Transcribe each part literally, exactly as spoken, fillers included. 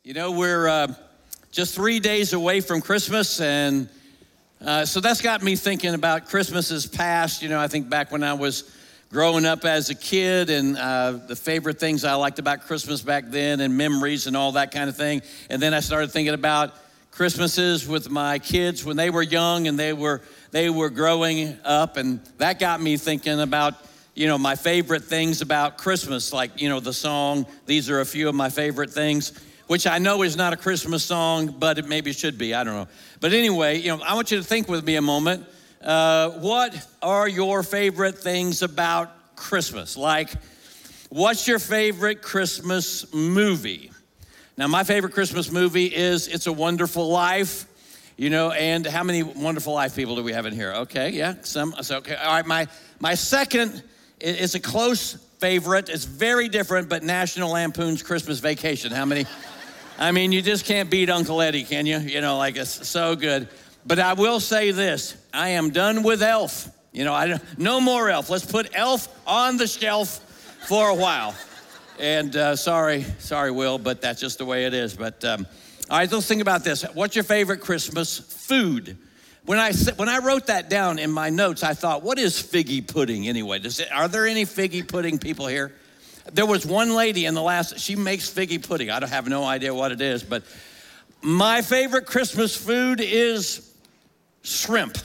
You know, we're uh, just three days away from Christmas, and uh, so that's got me thinking about Christmases past. You know, I think back when I was growing up as a kid and uh, the favorite things I liked about Christmas back then and memories and all that kind of thing. And then I started thinking about Christmases with my kids when they were young and they were they were growing up, and that got me thinking about, you know, my favorite things about Christmas, like, you know, the song, These Are a Few of My Favorite Things, which I know is not a Christmas song, but it maybe should be, I don't know. But anyway, you know, I want you to think with me a moment. Uh, what are your favorite things about Christmas? Like, what's your favorite Christmas movie? Now, my favorite Christmas movie is It's a Wonderful Life. You know, and how many Wonderful Life people do we have in here? Okay, yeah, some, so, okay. All right, my, my second is a close favorite. It's very different, but National Lampoon's Christmas Vacation. How many? I mean, you just can't beat Uncle Eddie, can you? You know, like, it's so good. But I will say this, I am done with Elf. You know, I don't, no more Elf. Let's put Elf on the shelf for a while. And uh, sorry, sorry, Will, but that's just the way it is. But um, all right, let's think about this. What's your favorite Christmas food? When I when I wrote that down in my notes, I thought, what is figgy pudding anyway? Does it, are there any figgy pudding people here? There was one lady in the last, she makes figgy pudding. I don't have no idea what it is, but my favorite Christmas food is shrimp.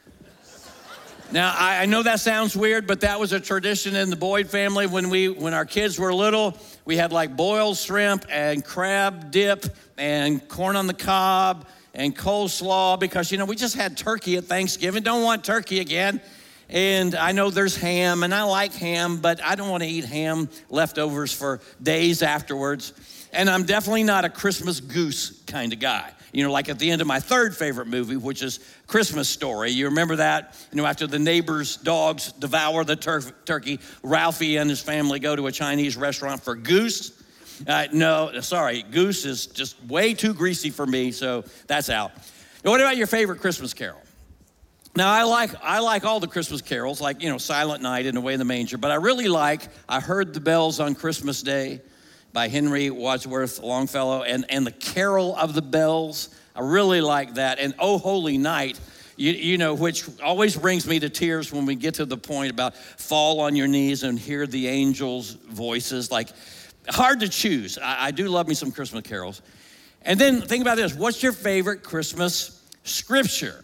Now, I, I know that sounds weird, but that was a tradition in the Boyd family when we, when our kids were little. We had like boiled shrimp and crab dip and corn on the cob and coleslaw because, you know, we just had turkey at Thanksgiving. Don't want turkey again. And I know there's ham, and I like ham, but I don't want to eat ham leftovers for days afterwards. And I'm definitely not a Christmas goose kind of guy. You know, like at the end of my third favorite movie, which is Christmas Story. You remember that? You know, after the neighbor's dogs devour the tur- turkey, Ralphie and his family go to a Chinese restaurant for goose. Uh, no, sorry, goose is just way too greasy for me, so that's out. Now, what about your favorite Christmas carol? Now, I like I like all the Christmas carols, like, you know, Silent Night and Away in the Manger, but I really like I Heard the Bells on Christmas Day by Henry Wadsworth Longfellow, and, and the Carol of the Bells. I really like that. And Oh Holy Night, you, you know, which always brings me to tears when we get to the point about fall on your knees and hear the angels' voices. Like, hard to choose. I, I do love me some Christmas carols. And then think about this. What's your favorite Christmas scripture?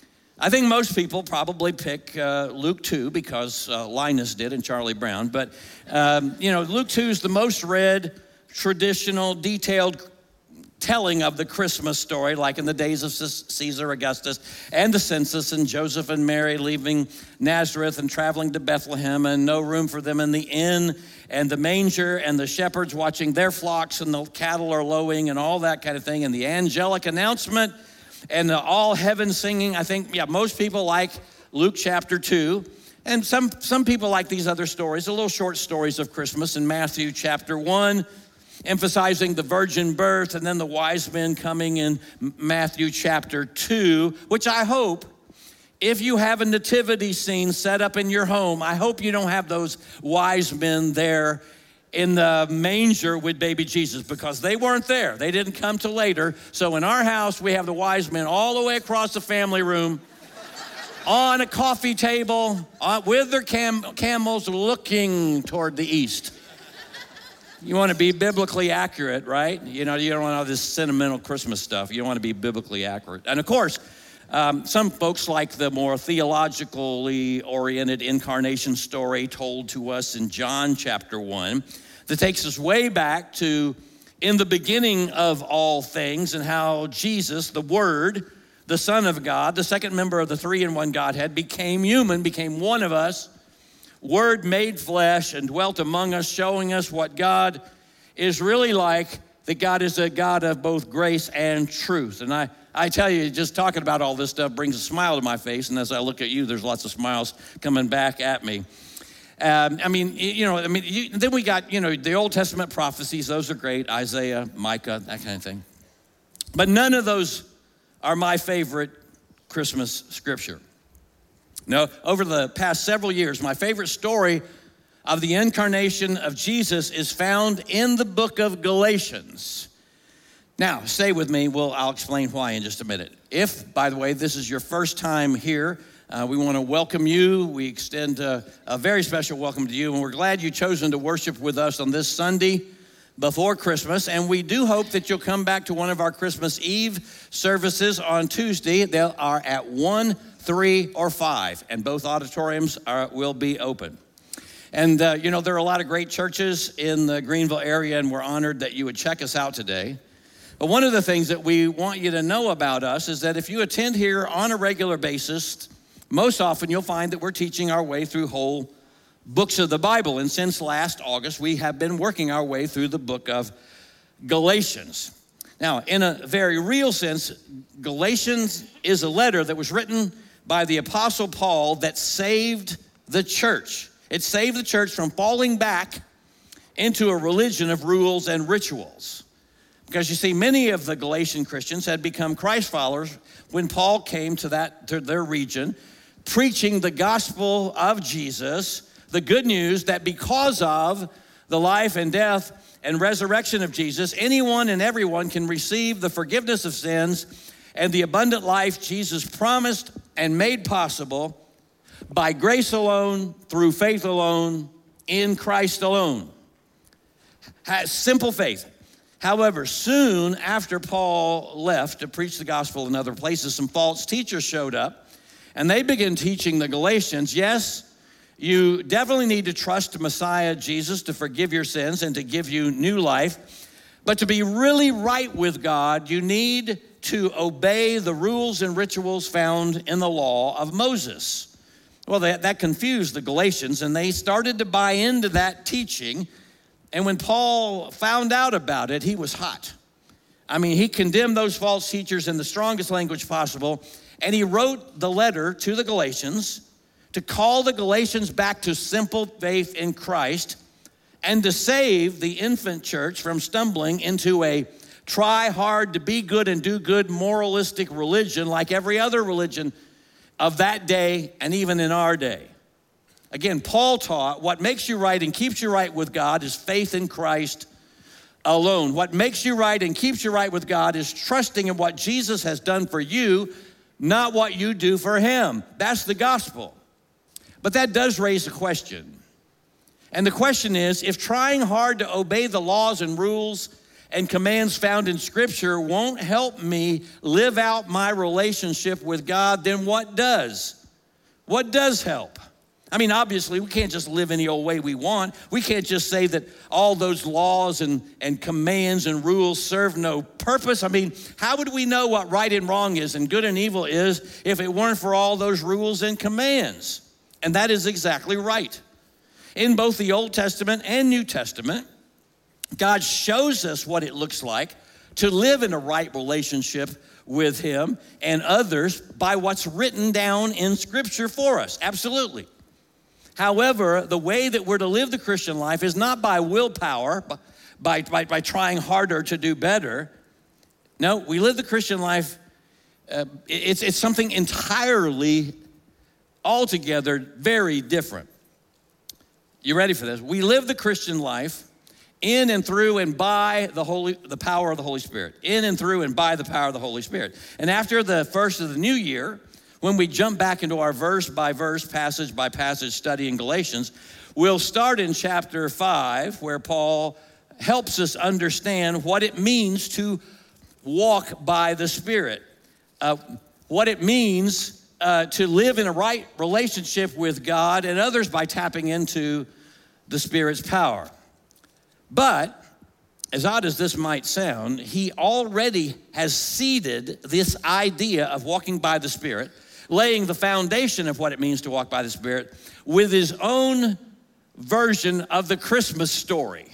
I think most people probably pick uh, Luke two because uh, Linus did and Charlie Brown. But, um, you know, Luke two is the most read, traditional, detailed telling of the Christmas story, like in the days of Caesar Augustus and the census and Joseph and Mary leaving Nazareth and traveling to Bethlehem and no room for them in the inn and the manger and the shepherds watching their flocks and the cattle are lowing and all that kind of thing and the angelic announcement and the all heaven singing. I think, yeah, most people like Luke chapter two. And some, some people like these other stories, the little short stories of Christmas in Matthew chapter one, emphasizing the virgin birth, and then the wise men coming in Matthew chapter two, which I hope, if you have a nativity scene set up in your home, I hope you don't have those wise men there in the manger with baby Jesus, because they weren't there. They didn't come till later. So in our house, we have the wise men all the way across the family room on a coffee table uh, with their cam- camels looking toward the east. You want to be biblically accurate, right? You know, you don't want all this sentimental Christmas stuff. You don't want to be biblically accurate. And of course, um, some folks like the more theologically oriented incarnation story told to us in John chapter one that takes us way back to in the beginning of all things and how Jesus, the Word, the Son of God, the second member of the three-in-one Godhead, became human, became one of us, Word made flesh and dwelt among us, showing us what God is really like, that God is a God of both grace and truth. And I, I tell you, just talking about all this stuff brings a smile to my face, and as I look at you, there's lots of smiles coming back at me. Um, I mean, you know, I mean, you, then we got, you know, the Old Testament prophecies. Those are great, Isaiah, Micah, that kind of thing. But none of those are my favorite Christmas scripture. No, over the past several years, my favorite story of the incarnation of Jesus is found in the book of Galatians. Now, stay with me. Well, I'll explain why in just a minute. If, by the way, this is your first time here, uh, we want to welcome you. We extend a, a very special welcome to you, and we're glad you've chosen to worship with us on this Sunday before Christmas. And we do hope that you'll come back to one of our Christmas Eve services on Tuesday. They are at one, three, or five, and both auditoriums are, will be open. And, uh, you know, there are a lot of great churches in the Greenville area, and we're honored that you would check us out today. But one of the things that we want you to know about us is that if you attend here on a regular basis, most often you'll find that we're teaching our way through whole books of the Bible. And since last August, we have been working our way through the book of Galatians. Now, in a very real sense, Galatians is a letter that was written by the Apostle Paul that saved the church. It saved the church from falling back into a religion of rules and rituals. Because you see, many of the Galatian Christians had become Christ followers when Paul came to that to their region, preaching the gospel of Jesus, the good news that because of the life and death and resurrection of Jesus, anyone and everyone can receive the forgiveness of sins and the abundant life Jesus promised and made possible by grace alone, through faith alone, in Christ alone. Simple faith. However, soon after Paul left to preach the gospel in other places, some false teachers showed up, and they began teaching the Galatians, yes, you definitely need to trust Messiah Jesus to forgive your sins and to give you new life, but to be really right with God, you need to obey the rules and rituals found in the law of Moses. Well, that, that confused the Galatians, and they started to buy into that teaching. And when Paul found out about it, he was hot. I mean, he condemned those false teachers in the strongest language possible, and he wrote the letter to the Galatians to call the Galatians back to simple faith in Christ and to save the infant church from stumbling into a try hard to be good and do good moralistic religion like every other religion of that day and even in our day. Again, Paul taught what makes you right and keeps you right with God is faith in Christ alone. What makes you right and keeps you right with God is trusting in what Jesus has done for you, not what you do for him. That's the gospel. But that does raise a question. And the question is, if trying hard to obey the laws and rules and commands found in Scripture won't help me live out my relationship with God, then what does? What does help? I mean, obviously, we can't just live any old way we want. We can't just say that all those laws and, and commands and rules serve no purpose. I mean, how would we know what right and wrong is and good and evil is if it weren't for all those rules and commands? And that is exactly right. In both the Old Testament and New Testament, God shows us what it looks like to live in a right relationship with him and others by what's written down in Scripture for us. Absolutely. However, the way that we're to live the Christian life is not by willpower, by, by, by trying harder to do better. No, we live the Christian life, uh, it's, it's something entirely, altogether very different. You ready for this? We live the Christian life in and through and by the Holy, the power of the Holy Spirit. In and through and by the power of the Holy Spirit. And after the first of the new year, when we jump back into our verse by verse, passage by passage study in Galatians, we'll start in chapter five, where Paul helps us understand what it means to walk by the Spirit, uh, what it means uh, to live in a right relationship with God and others by tapping into the Spirit's power. But, as odd as this might sound, he already has seeded this idea of walking by the Spirit, laying the foundation of what it means to walk by the Spirit with his own version of the Christmas story,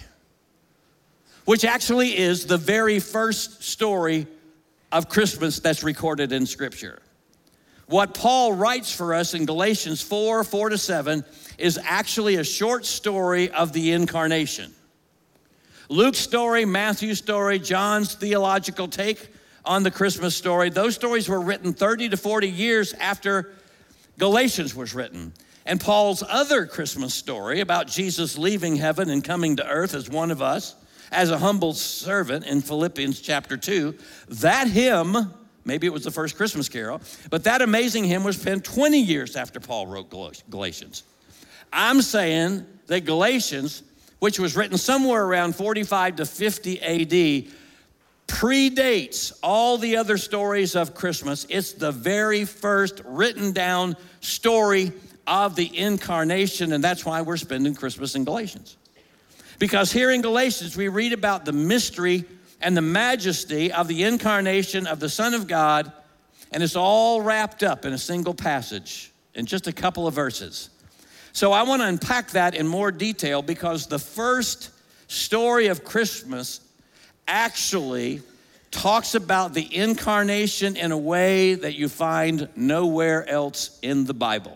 which actually is the very first story of Christmas that's recorded in Scripture. What Paul writes for us in Galatians four, four to seven is actually a short story of the incarnation. Luke's story, Matthew's story, John's theological take on the Christmas story, those stories were written thirty to forty years after Galatians was written. And Paul's other Christmas story about Jesus leaving heaven and coming to earth as one of us, as a humble servant in Philippians chapter two. That hymn, maybe it was the first Christmas carol, but that amazing hymn was penned twenty years after Paul wrote Galatians. I'm saying that Galatians, which was written somewhere around forty-five to fifty A D, predates all the other stories of Christmas. It's the very first written down story of the incarnation, and that's why we're spending Christmas in Galatians. Because here in Galatians, we read about the mystery and the majesty of the incarnation of the Son of God, and it's all wrapped up in a single passage in just a couple of verses. So I want to unpack that in more detail because the first story of Christmas actually talks about the incarnation in a way that you find nowhere else in the Bible.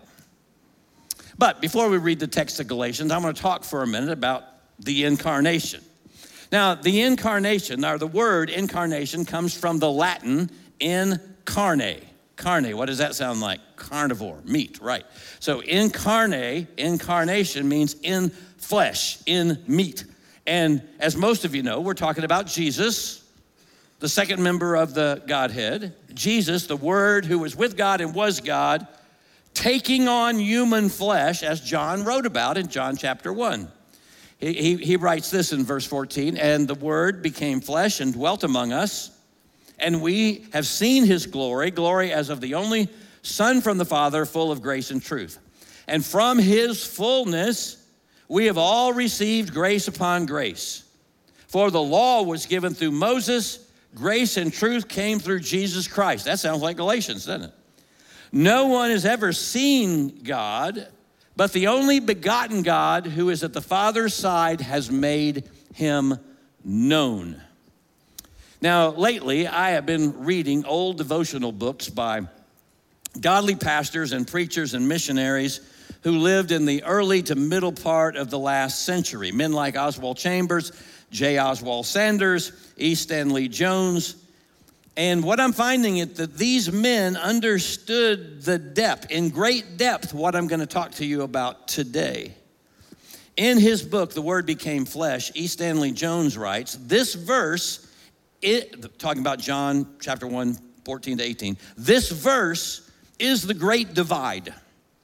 But before we read the text of Galatians, I want to talk for a minute about the incarnation. Now, the incarnation, or the word incarnation, comes from the Latin in carne. Carne, what does that sound like? Carnivore, meat, right. So incarne, incarnation means in flesh, in meat. And as most of you know, we're talking about Jesus, the second member of the Godhead. Jesus, the Word who was with God and was God, taking on human flesh, as John wrote about in John chapter one. He, he, he writes this in verse fourteen, and the Word became flesh and dwelt among us, and we have seen his glory, glory as of the only Son from the Father, full of grace and truth. And from his fullness, we have all received grace upon grace. For the law was given through Moses, grace and truth came through Jesus Christ. That sounds like Galatians, doesn't it? No one has ever seen God, but the only begotten God who is at the Father's side has made him known. Now, lately, I have been reading old devotional books by godly pastors and preachers and missionaries who lived in the early to middle part of the last century. Men like Oswald Chambers, J. Oswald Sanders, E. Stanley Jones. And what I'm finding is that these men understood the depth, in great depth, what I'm going to talk to you about today. In his book, The Word Became Flesh, E. Stanley Jones writes, this verse, it, talking about John chapter one, fourteen to eighteen, this verse is the great divide.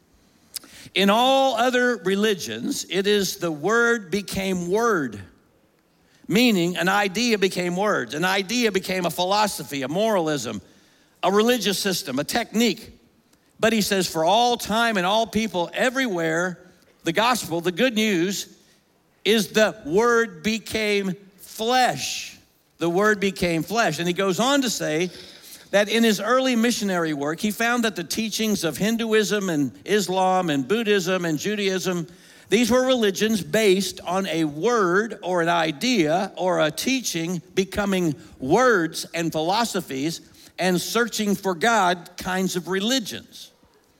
In all other religions, it is the Word became word, meaning an idea became words. An idea became a philosophy, a moralism, a religious system, a technique. But he says for all time and all people everywhere, the gospel, the good news, is the Word became flesh. The Word became flesh. And he goes on to say that in his early missionary work, he found that the teachings of Hinduism and Islam and Buddhism and Judaism, these were religions based on a word or an idea or a teaching becoming words and philosophies and searching for God kinds of religions.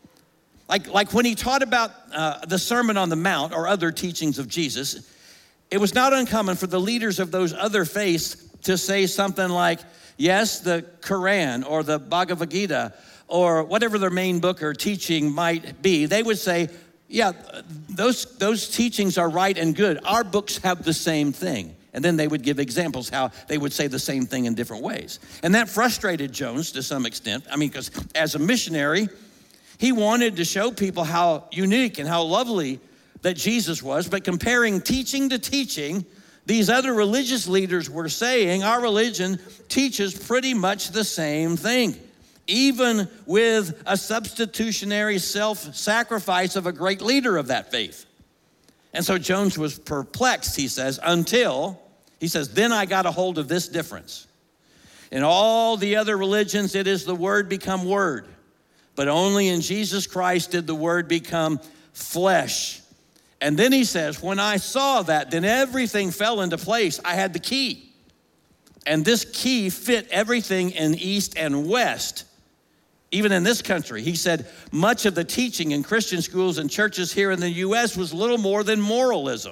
Like, like when he taught about uh, the Sermon on the Mount or other teachings of Jesus, it was not uncommon for the leaders of those other faiths to say something like, yes, the Quran or the Bhagavad Gita or whatever their main book or teaching might be, they would say, yeah, those, those teachings are right and good. Our books have the same thing. And then they would give examples how they would say the same thing in different ways. And that frustrated Jones to some extent. I mean, because as a missionary, he wanted to show people how unique and how lovely that Jesus was, but comparing teaching to teaching, these other religious leaders were saying our religion teaches pretty much the same thing, even with a substitutionary self-sacrifice of a great leader of that faith. And so Jones was perplexed, he says, until, he says, then I got a hold of this difference. In all the other religions, it is the Word become word, but only in Jesus Christ did the Word become flesh. And then he says, when I saw that, then everything fell into place. I had the key. And this key fit everything in East and West, even in this country. He said, much of the teaching in Christian schools and churches here in the U S was little more than moralism.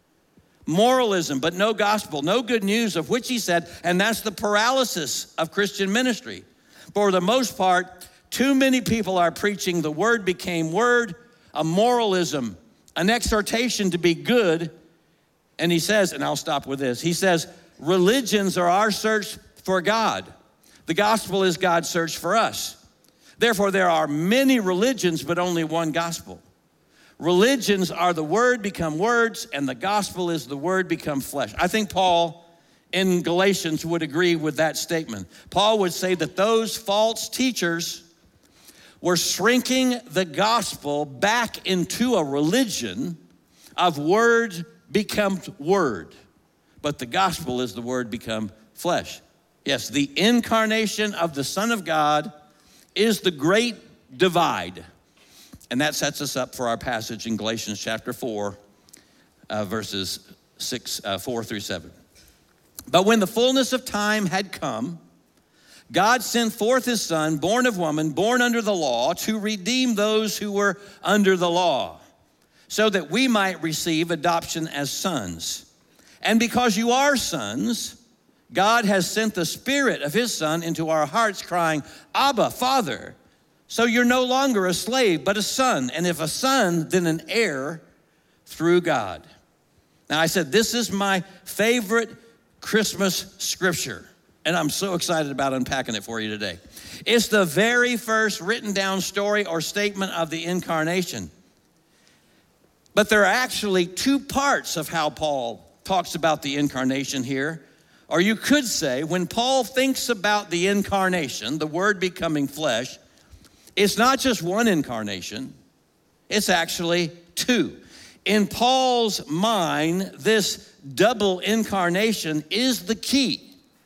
Moralism, but no gospel, no good news, of which he said, and that's the paralysis of Christian ministry. For the most part, too many people are preaching the Word became word, a moralism, an exhortation to be good, And he says, and I'll stop with this, he says, religions are our search for God. The gospel is God's search for us. Therefore, there are many religions, but only one gospel. Religions are the word become words, and the gospel is the word become flesh. I think Paul in Galatians would agree with that statement. Paul would say that those false teachers were shrinking the gospel back into a religion of word becomes word. But the gospel is the word become flesh. Yes, the incarnation of the Son of God is the great divide. And that sets us up for our passage in Galatians chapter four, uh, verses six, uh, four through seven. But when the fullness of time had come, God sent forth his Son, born of woman, born under the law, to redeem those who were under the law, so that we might receive adoption as sons. And because you are sons, God has sent the Spirit of his Son into our hearts, crying, Abba, Father. So you're no longer a slave, but a son. And if a son, then an heir through God. Now I said, this is my favorite Christmas scripture. And I'm so excited about unpacking it for you today. It's the very first written down story or statement of the incarnation. But there are actually two parts of how Paul talks about the incarnation here. Or you could say, when Paul thinks about the incarnation, the word becoming flesh, it's not just one incarnation, it's actually two. In Paul's mind, this double incarnation is the key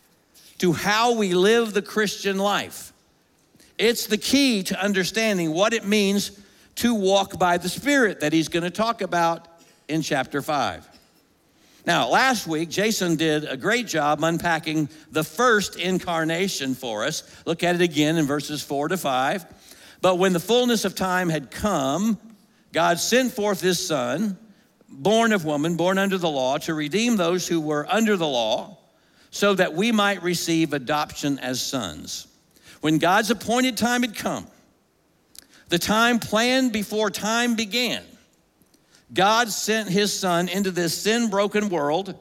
to how we live the Christian life. It's the key to understanding what it means to walk by the Spirit that he's going to talk about in chapter five. Now, last week, Jason did a great job unpacking the first incarnation for us. Look at it again in verses four to five. But when the fullness of time had come, God sent forth his Son, born of woman, born under the law, to redeem those who were under the law, so that we might receive adoption as sons. When God's appointed time had come, the time planned before time began, God sent his Son into this sin-broken world,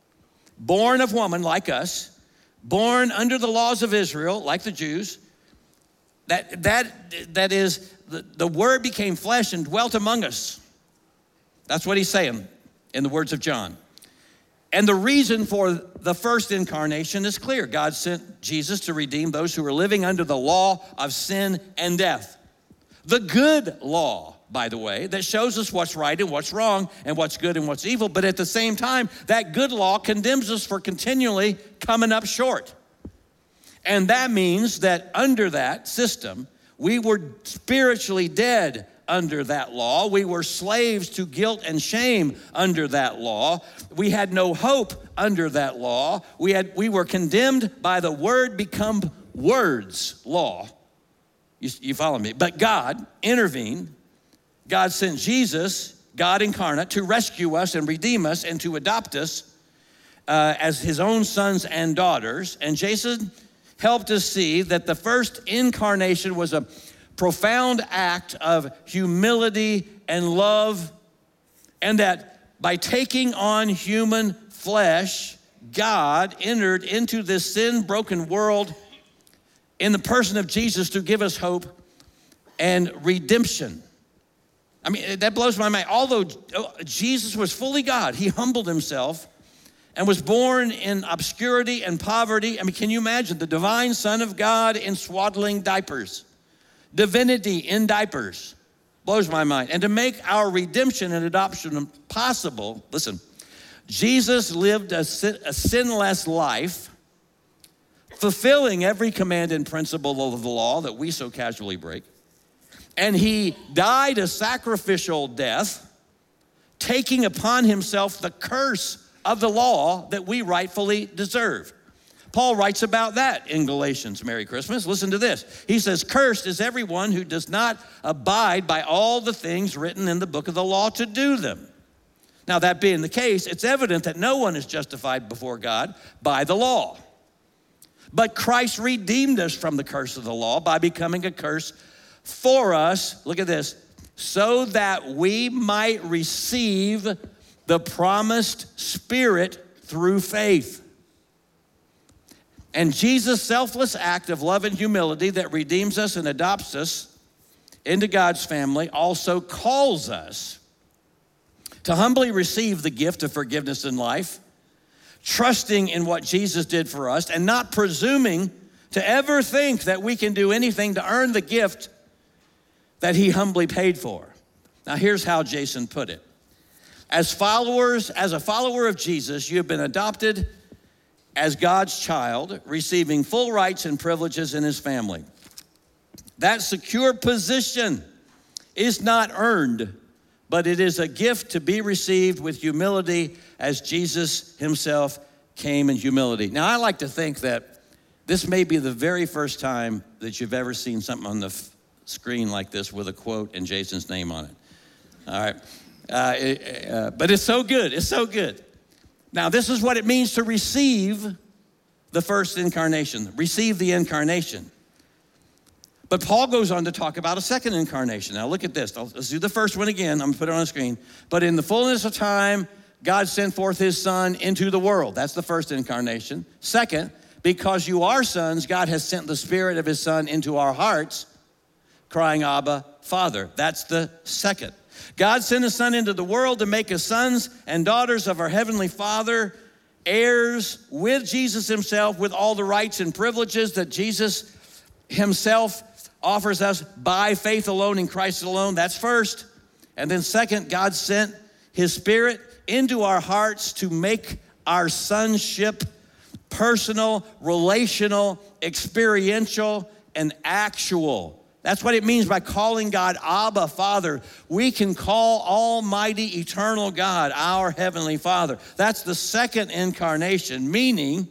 born of woman like us, born under the laws of Israel like the Jews. That, that, that is, the, the word became flesh and dwelt among us. That's what he's saying in the words of John. And the reason for the first incarnation is clear. God sent Jesus to redeem those who were living under the law of sin and death. The good law, by the way, that shows us what's right and what's wrong and what's good and what's evil. But at the same time, that good law condemns us for continually coming up short. And that means that under that system, we were spiritually dead under that law. We were slaves to guilt and shame under that law. We had no hope under that law. We had we were condemned by the word become words law. You, you follow me? But God intervened. God sent Jesus, God incarnate, to rescue us and redeem us and to adopt us uh, as his own sons and daughters. And Jason helped us see that the first incarnation was a profound act of humility and love, and that by taking on human flesh, God entered into this sin-broken world in the person of Jesus to give us hope and redemption. I mean, that blows my mind. Although Jesus was fully God, he humbled himself and was born in obscurity and poverty. I mean, can you imagine the divine Son of God in swaddling diapers? Divinity in diapers. Blows my mind. And to make our redemption and adoption possible, listen, Jesus lived a, sin, a sinless life, fulfilling every command and principle of the law that we so casually break. And he died a sacrificial death, taking upon himself the curse of the law that we rightfully deserve. Paul writes about that in Galatians. Merry Christmas. Listen to this. He says, cursed is everyone who does not abide by all the things written in the book of the law to do them. Now, that being the case, it's evident that no one is justified before God by the law. But Christ redeemed us from the curse of the law by becoming a curse for us. Look at this. So that we might receive the promised Spirit through faith. And Jesus' selfless act of love and humility that redeems us and adopts us into God's family also calls us to humbly receive the gift of forgiveness in life, trusting in what Jesus did for us, and not presuming to ever think that we can do anything to earn the gift that he humbly paid for. Now, here's how Jason put it. As followers, as a follower of Jesus, you have been adopted as God's child, receiving full rights and privileges in his family. That secure position is not earned, but it is a gift to be received with humility as Jesus himself came in humility. Now, I like to think that this may be the very first time that you've ever seen something on the f- screen like this with a quote and Jason's name on it. All right. Uh, it, uh, but it's so good. It's so good. Now, this is what it means to receive the first incarnation, receive the incarnation. But Paul goes on to talk about a second incarnation. Now, look at this. Let's do the first one again. I'm going to put it on the screen. But in the fullness of time, God sent forth his Son into the world. That's the first incarnation. Second, because you are sons, God has sent the Spirit of his Son into our hearts, crying, Abba, Father. That's the second. God sent his Son into the world to make us sons and daughters of our Heavenly Father, heirs with Jesus himself, with all the rights and privileges that Jesus himself offers us by faith alone in Christ alone. That's first. And then second, God sent his Spirit into our hearts to make our sonship personal, relational, experiential, and actual. That's what it means by calling God Abba, Father. We can call Almighty, eternal God our Heavenly Father. That's the second incarnation, meaning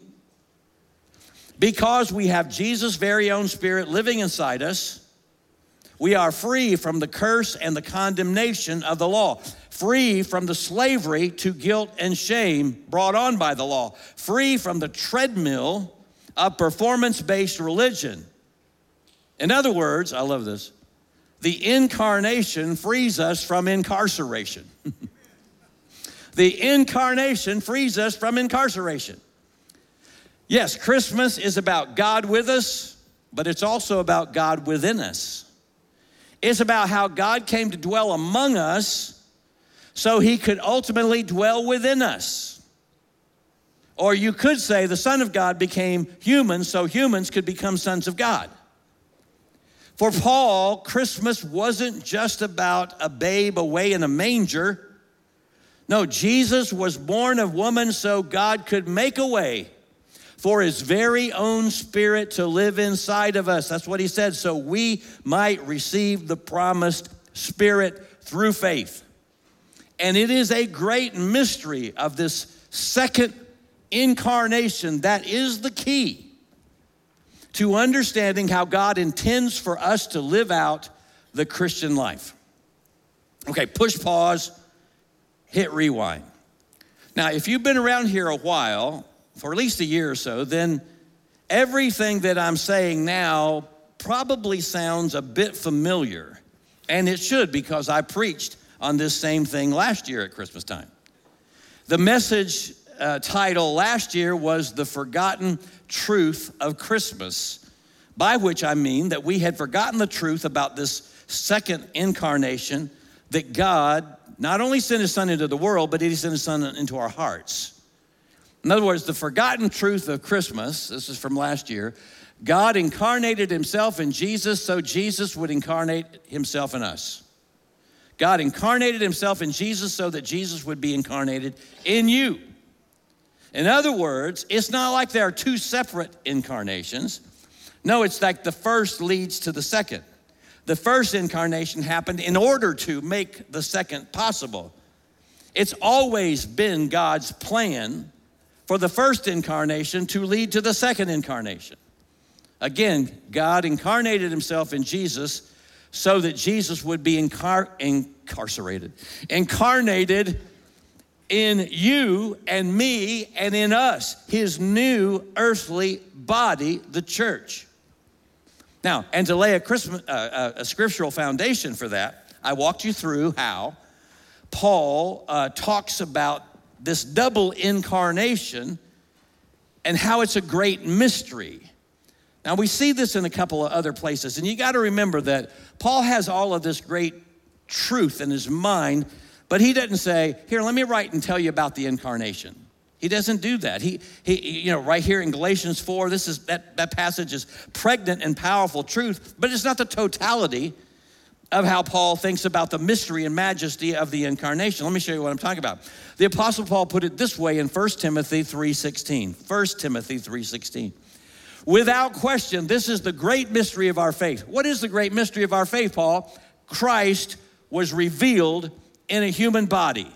because we have Jesus' very own Spirit living inside us, we are free from the curse and the condemnation of the law, free from the slavery to guilt and shame brought on by the law, free from the treadmill of performance-based religion. In other words, I love this, the incarnation frees us from incarceration. The incarnation frees us from incarceration. Yes, Christmas is about God with us, but it's also about God within us. It's about how God came to dwell among us so he could ultimately dwell within us. Or you could say the Son of God became human so humans could become sons of God. For Paul, Christmas wasn't just about a babe away in a manger. No, Jesus was born of woman so God could make a way for his very own Spirit to live inside of us. That's what he said, so we might receive the promised Spirit through faith. And it is a great mystery of this second incarnation that is the key to understanding how God intends for us to live out the Christian life. Okay, push pause, hit rewind. Now, if you've been around here a while, for at least a year or so, then everything that I'm saying now probably sounds a bit familiar. And it should, because I preached on this same thing last year at Christmas time. The message uh, title last year was The Forgotten Truth of Christmas, by which I mean that we had forgotten the truth about this second incarnation, that God not only sent his Son into the world, but he sent his Son into our hearts. In other words, the forgotten truth of Christmas, this is from last year, God incarnated himself in Jesus so Jesus would incarnate himself in us. God incarnated himself in Jesus so that Jesus would be incarnated in you. In other words, it's not like there are two separate incarnations. No, it's like the first leads to the second. The first incarnation happened in order to make the second possible. It's always been God's plan for the first incarnation to lead to the second incarnation. Again, God incarnated himself in Jesus so that Jesus would be incar- incarcerated, incarnated in you and me and in us, his new earthly body, the church. Now, and to lay a, Christmas, uh, a scriptural foundation for that, I walked you through how Paul uh, talks about this double incarnation and how it's a great mystery. Now, we see this in a couple of other places, and you got to remember that Paul has all of this great truth in his mind, but he doesn't say, here, let me write and tell you about the incarnation. He doesn't do that. He, he, you know, right here in Galatians four, this is that, that passage is pregnant and powerful truth, but it's not the totality of how Paul thinks about the mystery and majesty of the incarnation. Let me show you what I'm talking about. The Apostle Paul put it this way in First Timothy three sixteen. First Timothy three sixteen. Without question, this is the great mystery of our faith. What is the great mystery of our faith, Paul? Christ was revealed in a human body.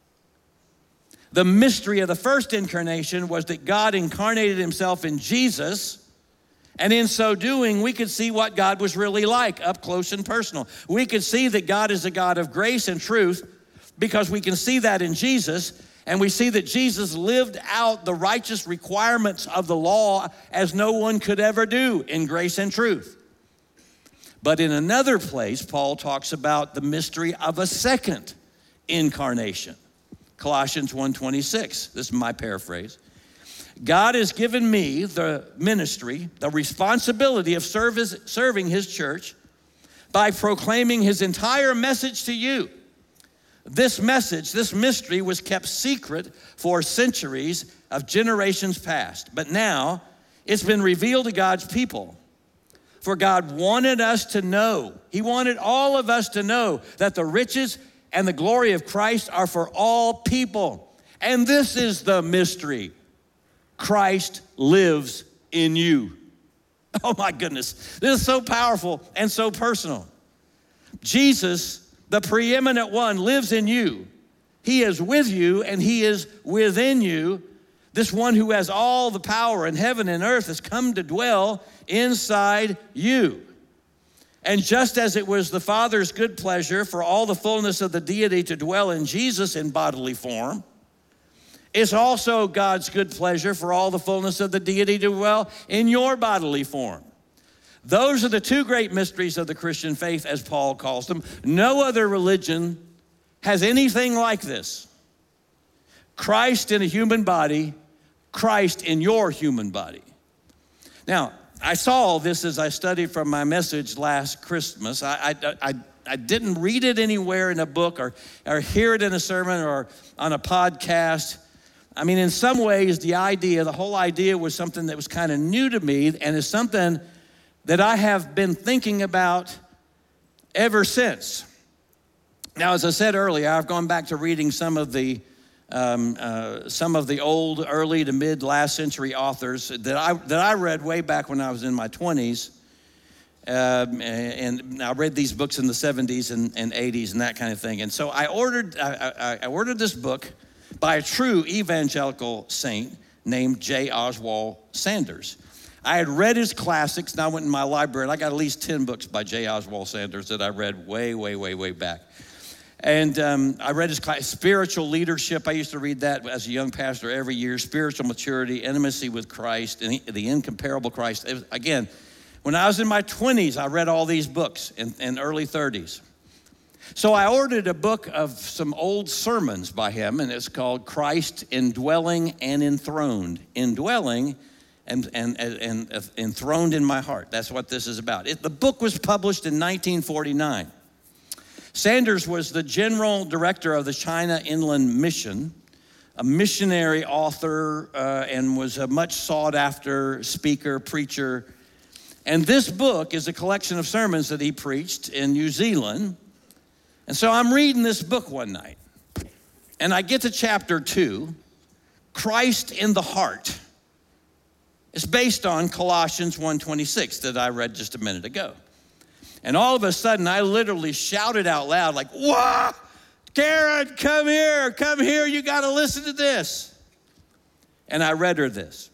The mystery of the first incarnation was that God incarnated himself in Jesus, and in so doing, we could see what God was really like up close and personal. We could see that God is a God of grace and truth because we can see that in Jesus, and we see that Jesus lived out the righteous requirements of the law as no one could ever do in grace and truth. But in another place, Paul talks about the mystery of a second incarnation. Colossians one twenty-six, this is my paraphrase. God has given me the ministry, the responsibility of service, serving his church by proclaiming his entire message to you. This message, this mystery was kept secret for centuries of generations past, but now it's been revealed to God's people. For God wanted us to know, he wanted all of us to know that the riches and the glory of Christ are for all people. And this is the mystery. Christ lives in you. Oh my goodness. This is so powerful and so personal. Jesus, the preeminent one, lives in you. He is with you and he is within you. This one who has all the power in heaven and earth has come to dwell inside you. And just as it was the Father's good pleasure for all the fullness of the deity to dwell in Jesus in bodily form, it's also God's good pleasure for all the fullness of the deity to dwell in your bodily form. Those are the two great mysteries of the Christian faith, as Paul calls them. No other religion has anything like this. Christ in a human body, Christ in your human body. Now, I saw this as I studied from my message last Christmas. I, I, I, I didn't read it anywhere in a book or, or hear it in a sermon or on a podcast. I mean, in some ways, the idea, the whole idea was something that was kind of new to me and is something that I have been thinking about ever since. Now, as I said earlier, I've gone back to reading some of the Um, uh, some of the old, early to mid last century authors that I that I read way back when I was in my twenties. Um, and, and I read these books in the seventies and, and eighties and that kind of thing. And so I ordered I, I, I ordered this book by a true evangelical saint named J. Oswald Sanders. I had read his classics, and I went in my library, and I got at least ten books by J. Oswald Sanders that I read way, way, way, way back. And um, I read his class, Spiritual Leadership. I used to read that as a young pastor every year. Spiritual Maturity, Intimacy with Christ, and the Incomparable Christ. It was, again, when I was in my twenties, I read all these books in, in early thirties. So I ordered a book of some old sermons by him, and it's called Christ Indwelling and Enthroned. Indwelling and, and, and, and enthroned in my heart. That's what this is about. It, the book was published in nineteen forty-nine. Sanders was the general director of the China Inland Mission, a missionary author, uh, and was a much sought after speaker, preacher. And this book is a collection of sermons that he preached in New Zealand. And so I'm reading this book one night, and I get to chapter two, Christ in the Heart. It's based on Colossians one twenty-six that I read just a minute ago. And all of a sudden, I literally shouted out loud like, "Whoa, Karen, come here, come here, you got to listen to this." And I read her this.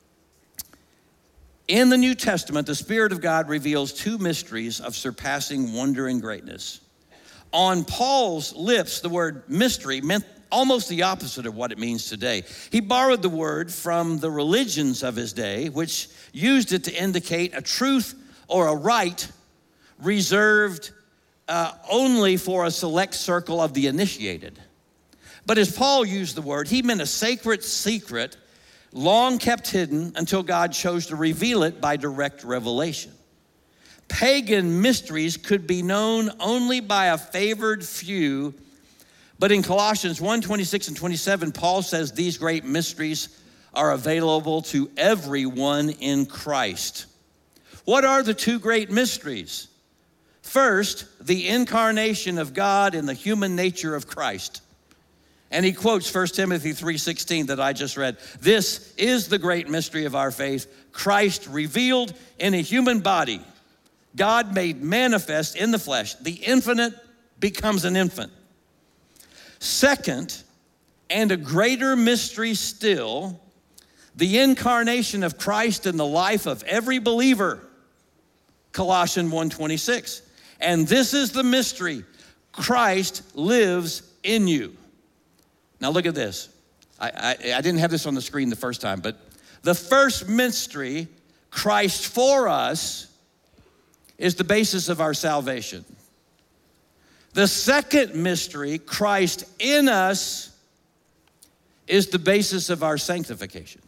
In the New Testament, the Spirit of God reveals two mysteries of surpassing wonder and greatness. On Paul's lips, the word mystery meant almost the opposite of what it means today. He borrowed the word from the religions of his day, which used it to indicate a truth or a right reserved uh, only for a select circle of the initiated. But as Paul used the word, he meant a sacred secret, long kept hidden until God chose to reveal it by direct revelation. Pagan mysteries could be known only by a favored few, but in Colossians one, twenty-six and twenty-seven, Paul says these great mysteries are available to everyone in Christ. What are the two great mysteries? First, the incarnation of God in the human nature of Christ. And he quotes First Timothy three sixteen that I just read. This is the great mystery of our faith, Christ revealed in a human body, God made manifest in the flesh. The infinite becomes an infant. Second, and a greater mystery still, the incarnation of Christ in the life of every believer, Colossians one twenty-six. And this is the mystery, Christ lives in you. Now look at this. I, I, I didn't have this on the screen the first time, but the first mystery, Christ for us, is the basis of our salvation. The second mystery, Christ in us, is the basis of our sanctification.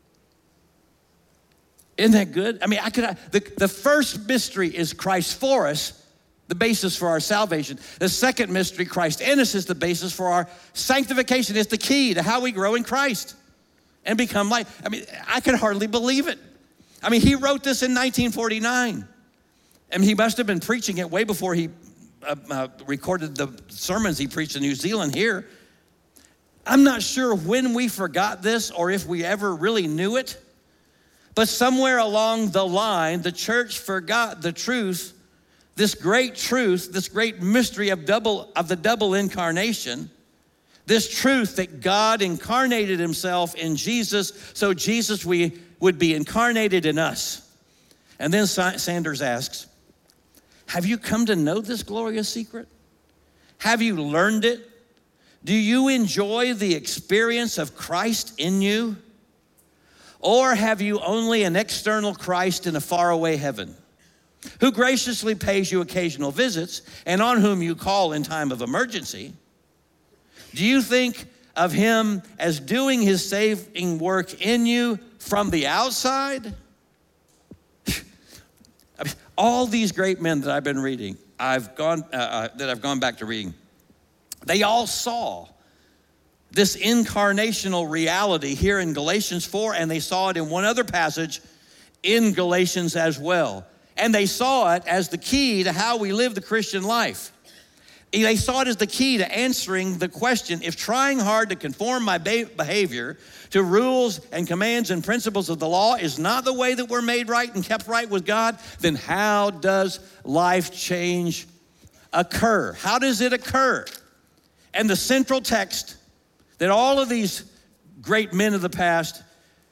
Isn't that good? I mean, I could. The, the first mystery is Christ for us, the basis for our salvation. The second mystery, Christ in us, is the basis for our sanctification. It's the key to how we grow in Christ and become like. I mean, I could hardly believe it. I mean, he wrote this in nineteen forty-nine. I mean, he must have been preaching it way before he uh, uh, recorded the sermons he preached in New Zealand here. I'm not sure when we forgot this or if we ever really knew it, but somewhere along the line, the church forgot the truth, this great truth, this great mystery of double of the double incarnation, this truth that God incarnated himself in Jesus, so Jesus we would be incarnated in us. And then Sanders asks, have you come to know this glorious secret? Have you learned it? Do you enjoy the experience of Christ in you? Or have you only an external Christ in a faraway heaven, who graciously pays you occasional visits and on whom you call in time of emergency? Do you think of him as doing his saving work in you from the outside? I mean, all these great men that I've been reading, I've gone uh, uh, that I've gone back to reading, they all saw this incarnational reality here in Galatians four, and they saw it in one other passage in Galatians as well. And they saw it as the key to how we live the Christian life. They saw it as the key to answering the question, if trying hard to conform my behavior to rules and commands and principles of the law is not the way that we're made right and kept right with God, then how does life change occur? How does it occur? And the central text that all of these great men of the past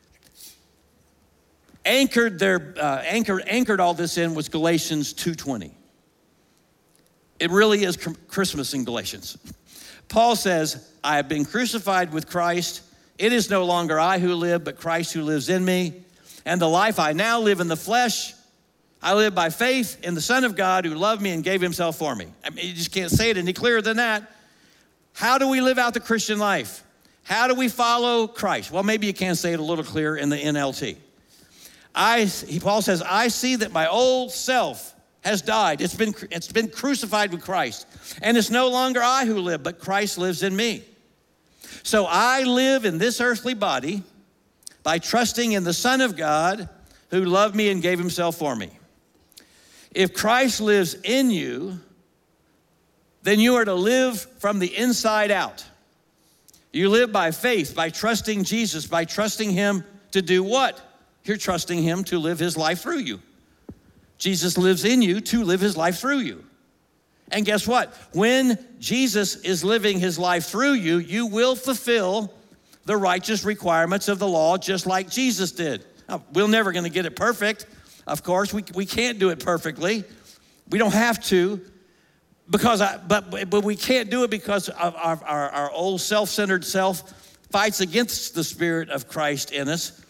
anchored their uh, anchored anchored all this in was Galatians two twenty. It really is Christmas in Galatians. Paul says, I have been crucified with Christ. It is no longer I who live, but Christ who lives in me. And the life I now live in the flesh, I live by faith in the Son of God who loved me and gave himself for me. I mean, you just can't say it any clearer than that. How do we live out the Christian life? How do we follow Christ? Well, maybe you can say it a little clearer in the N L T. I, he, Paul says, I see that my old self has died. It's been, it's been crucified with Christ. And it's no longer I who live, but Christ lives in me. So I live in this earthly body by trusting in the Son of God who loved me and gave himself for me. If Christ lives in you, then you are to live from the inside out. You live by faith, by trusting Jesus, by trusting him to do what? You're trusting him to live his life through you. Jesus lives in you to live his life through you. And guess what? When Jesus is living his life through you, you will fulfill the righteous requirements of the law just like Jesus did. Now, we're never going to get it perfect. Of course, we, we can't do it perfectly. We don't have to, because I, but, but we can't do it because of our, our, our old self-centered self fights against the Spirit of Christ in us.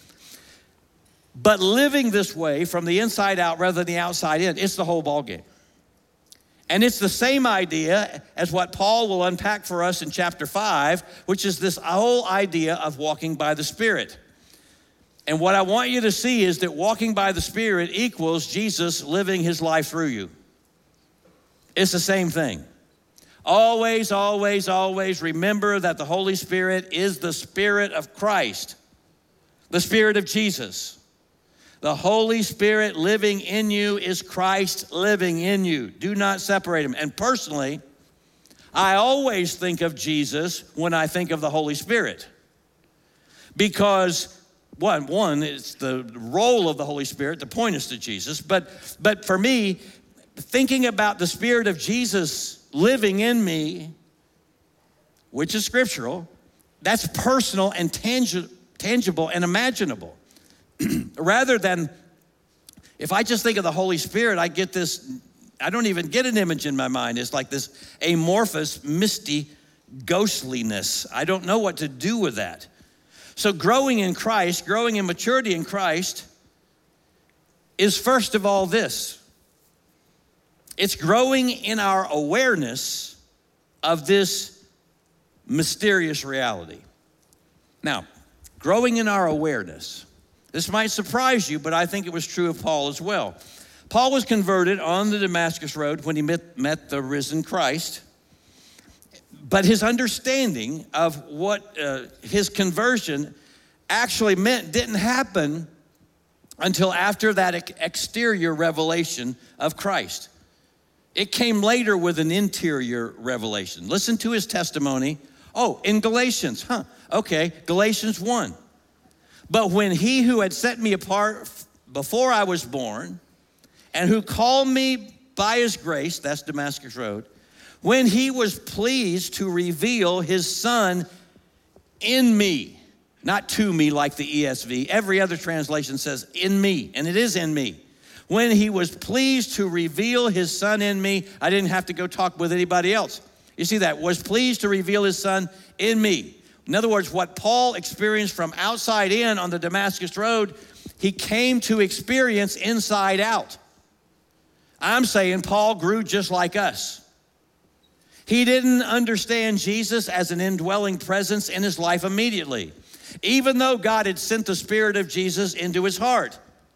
But living this way from the inside out rather than the outside in, it's the whole ballgame. And it's the same idea as what Paul will unpack for us in chapter five, which is this whole idea of walking by the Spirit. And what I want you to see is that walking by the Spirit equals Jesus living his life through you. It's the same thing. Always, always, always remember that the Holy Spirit is the Spirit of Christ, the Spirit of Jesus. The Holy Spirit living in you is Christ living in you. Do not separate them. And personally, I always think of Jesus when I think of the Holy Spirit. Because one, one, it's the role of the Holy Spirit to point us to Jesus. But, but for me, thinking about the Spirit of Jesus living in me, which is scriptural, that's personal and tangi- tangible and imaginable. Rather than, if I just think of the Holy Spirit, I get this, I don't even get an image in my mind. It's like this amorphous, misty ghostliness. I don't know what to do with that. So growing in Christ, growing in maturity in Christ is first of all this. It's growing in our awareness of this mysterious reality. Now, growing in our awareness. This might surprise you, but I think it was true of Paul as well. Paul was converted on the Damascus Road when he met, met the risen Christ. But his understanding of what uh, his conversion actually meant didn't happen until after that exterior revelation of Christ. It came later with an interior revelation. Listen to his testimony. Oh, in Galatians, huh? Okay, Galatians one. But when he who had set me apart before I was born, and who called me by his grace, that's Damascus Road, when he was pleased to reveal his Son in me, not to me like the E S V. Every other translation says in me, and it is in me. When he was pleased to reveal his Son in me, I didn't have to go talk with anybody else. You see that? Was pleased to reveal his Son in me. In other words, what Paul experienced from outside in on the Damascus Road, he came to experience inside out. I'm saying Paul grew just like us. He didn't understand Jesus as an indwelling presence in his life immediately, even though God had sent the Spirit of Jesus into his heart.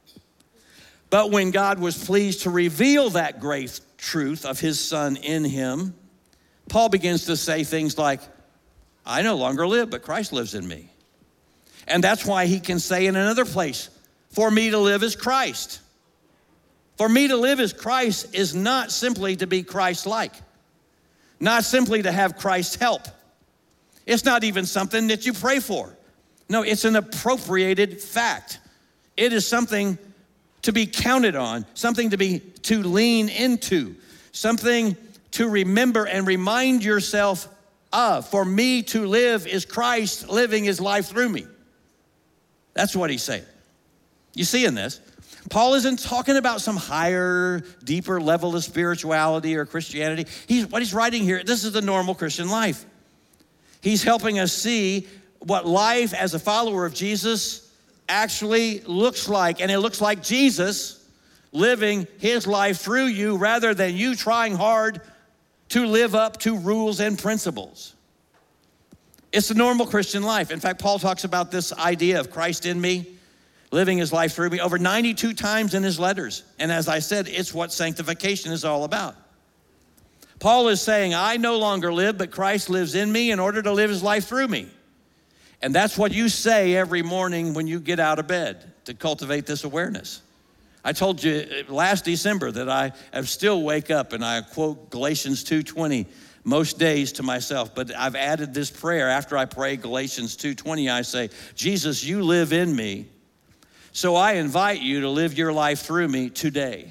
But when God was pleased to reveal that great truth of his Son in him, Paul begins to say things like, I no longer live, but Christ lives in me. And that's why he can say in another place, for me to live is Christ. For me to live as Christ is not simply to be Christ-like, not simply to have Christ's help. It's not even something that you pray for. No, it's an appropriated fact. It is something to be counted on, something to be to lean into, something to remember and remind yourself of. For me to live is Christ living his life through me. That's what he's saying. You see in this, Paul isn't talking about some higher, deeper level of spirituality or Christianity. He's, what he's writing here, this is the normal Christian life. He's helping us see what life as a follower of Jesus actually looks like. And it looks like Jesus living his life through you rather than you trying hard to live up to rules and principles. It's the normal Christian life. In fact, Paul talks about this idea of Christ in me, living his life through me, over ninety-two times in his letters. And as I said, it's what sanctification is all about. Paul is saying, I no longer live, but Christ lives in me in order to live his life through me. And that's what you say every morning when you get out of bed to cultivate this awareness. I told you last December that I still wake up and I quote Galatians two twenty most days to myself, but I've added this prayer. After I pray Galatians two twenty, I say, Jesus, you live in me, so I invite you to live your life through me today.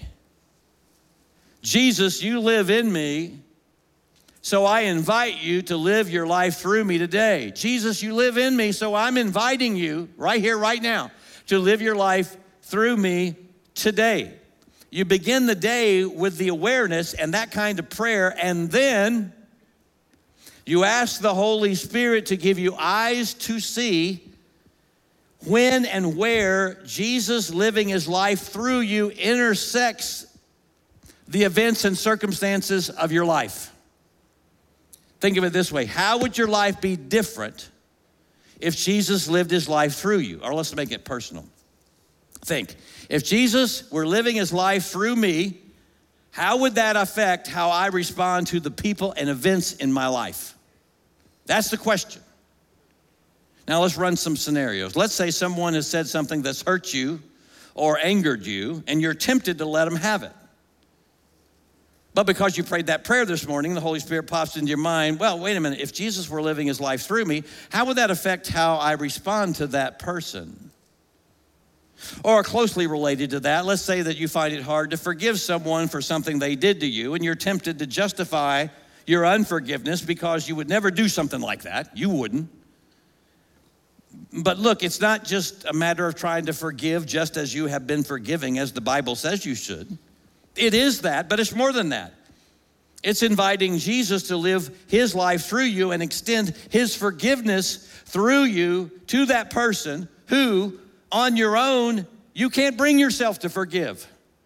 Jesus, you live in me, so I invite you to live your life through me today. Jesus, you live in me, so I'm inviting you right here, right now, to live your life through me today. You begin the day with the awareness and that kind of prayer, and then you ask the Holy Spirit to give you eyes to see when and where Jesus living his life through you intersects the events and circumstances of your life. Think of it this way. How would your life be different if Jesus lived his life through you? Or let's make it personal. Think, if Jesus were living his life through me, how would that affect how I respond to the people and events in my life? That's the question. Now let's run some scenarios. Let's say someone has said something that's hurt you or angered you, and you're tempted to let them have it. But because you prayed that prayer this morning, the Holy Spirit pops into your mind, well, wait a minute, if Jesus were living his life through me, how would that affect how I respond to that person? Or closely related to that, let's say that you find it hard to forgive someone for something they did to you, and you're tempted to justify your unforgiveness because you would never do something like that. You wouldn't. But look, it's not just a matter of trying to forgive just as you have been forgiving, as the Bible says you should. It is that, but it's more than that. It's inviting Jesus to live his life through you and extend his forgiveness through you to that person who, on your own, you can't bring yourself to forgive.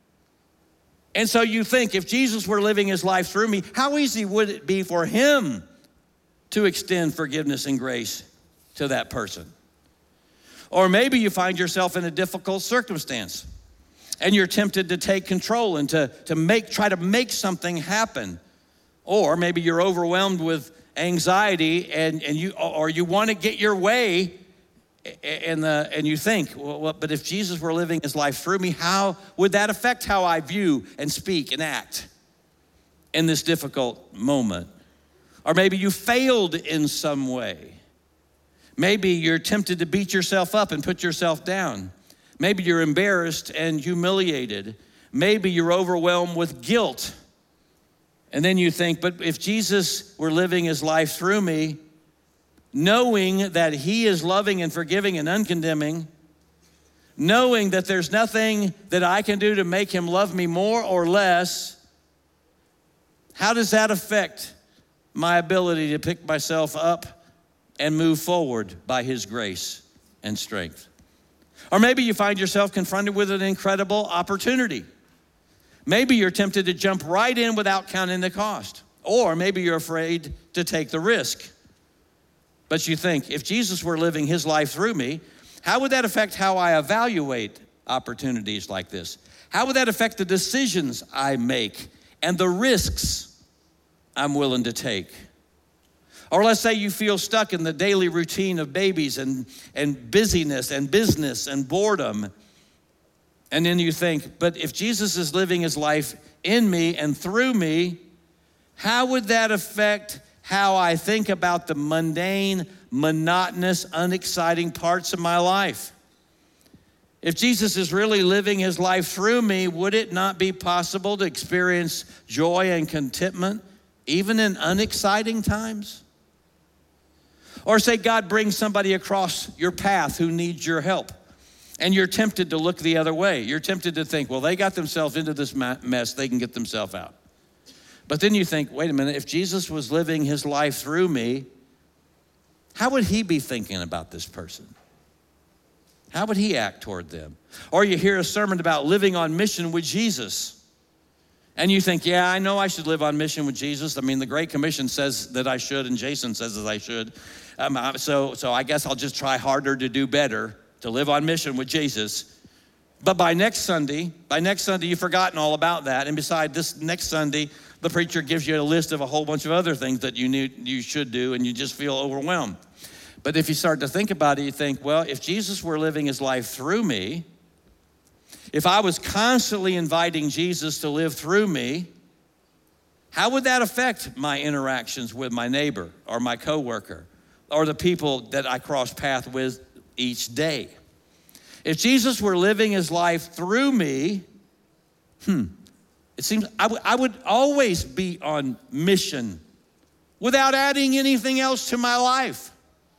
And so you think, if Jesus were living his life through me, how easy would it be for him to extend forgiveness and grace to that person? Or maybe you find yourself in a difficult circumstance and you're tempted to take control and to, to make, try to make something happen. Or maybe you're overwhelmed with anxiety and, and you, or you want to get your way and, the, and you think, well, but if Jesus were living his life through me, how would that affect how I view and speak and act in this difficult moment? Or maybe you failed in some way. Maybe you're tempted to beat yourself up and put yourself down. Maybe you're embarrassed and humiliated. Maybe you're overwhelmed with guilt. And then you think, but if Jesus were living his life through me, knowing that he is loving and forgiving and uncondemning, knowing that there's nothing that I can do to make him love me more or less, how does that affect my ability to pick myself up and move forward by his grace and strength? Or maybe you find yourself confronted with an incredible opportunity. Maybe you're tempted to jump right in without counting the cost. Or maybe you're afraid to take the risk. But you think, if Jesus were living his life through me, how would that affect how I evaluate opportunities like this? How would that affect the decisions I make and the risks I'm willing to take? Or let's say you feel stuck in the daily routine of babies and, and busyness and business and boredom. And then you think, but if Jesus is living his life in me and through me, how would that affect how I think about the mundane, monotonous, unexciting parts of my life? If Jesus is really living his life through me, would it not be possible to experience joy and contentment even in unexciting times? Or say God brings somebody across your path who needs your help, and you're tempted to look the other way. You're tempted to think, well, they got themselves into this mess, they can get themselves out. But then you think, wait a minute, if Jesus was living his life through me, how would he be thinking about this person? How would he act toward them? Or you hear a sermon about living on mission with Jesus, and you think, yeah, I know I should live on mission with Jesus. I mean, the Great Commission says that I should, and Jason says that I should. Um, so, so I guess I'll just try harder to do better, to live on mission with Jesus. But by next Sunday, by next Sunday, you've forgotten all about that. And beside this next Sunday, the preacher gives you a list of a whole bunch of other things that you knew you should do, and you just feel overwhelmed. But if you start to think about it, you think, well, if Jesus were living his life through me, if I was constantly inviting Jesus to live through me, how would that affect my interactions with my neighbor or my coworker or the people that I cross paths with each day? If Jesus were living his life through me, hmm, it seems I, w- I would always be on mission without adding anything else to my life.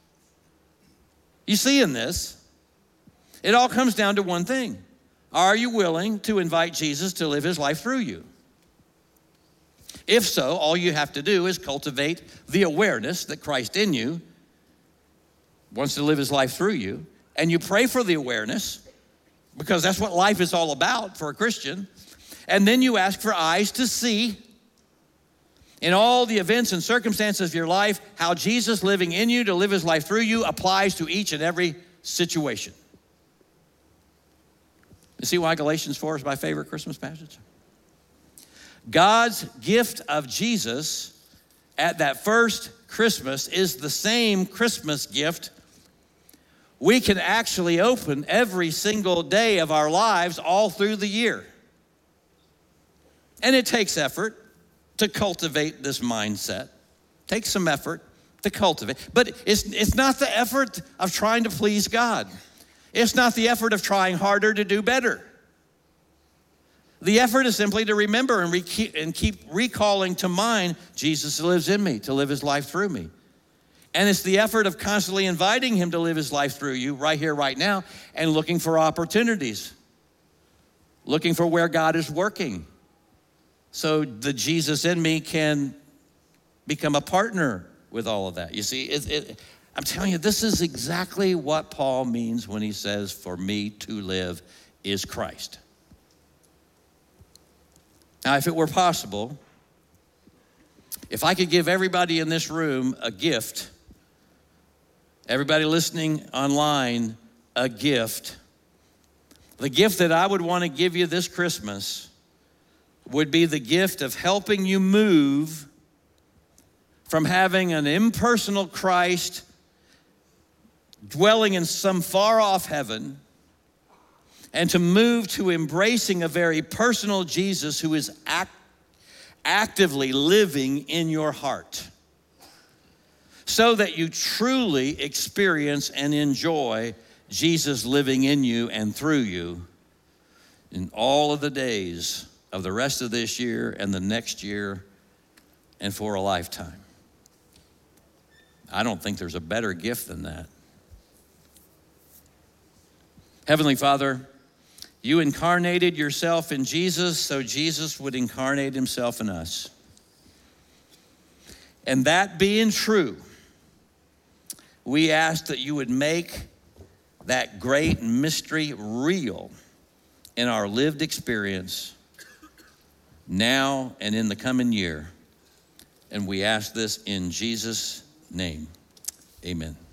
You see in this, it all comes down to one thing. Are you willing to invite Jesus to live his life through you? If so, all you have to do is cultivate the awareness that Christ in you wants to live his life through you, and you pray for the awareness because that's what life is all about for a Christian. And then you ask for eyes to see in all the events and circumstances of your life how Jesus living in you to live his life through you applies to each and every situation. You see why Galatians four is my favorite Christmas passage? God's gift of Jesus at that first Christmas is the same Christmas gift we can actually open every single day of our lives all through the year. And it takes effort to cultivate this mindset. It takes some effort to cultivate. But it's, it's not the effort of trying to please God. It's not the effort of trying harder to do better. The effort is simply to remember and, re- and keep recalling to mind Jesus lives in me, to live his life through me. And it's the effort of constantly inviting him to live his life through you right here, right now, and looking for opportunities, looking for where God is working, so the Jesus in me can become a partner with all of that. You see, it, it, I'm telling you, this is exactly what Paul means when he says, for me to live is Christ. Now, if it were possible, if I could give everybody in this room a gift, everybody listening online a gift, the gift that I would want to give you this Christmas would be the gift of helping you move from having an impersonal Christ dwelling in some far-off heaven and to move to embracing a very personal Jesus who is act, actively living in your heart, so that you truly experience and enjoy Jesus living in you and through you in all of the days of the rest of this year and the next year and for a lifetime. I don't think there's a better gift than that. Heavenly Father, you incarnated yourself in Jesus so Jesus would incarnate himself in us. And that being true, we ask that you would make that great mystery real in our lived experience now and in the coming year. And we ask this in Jesus' name. Amen.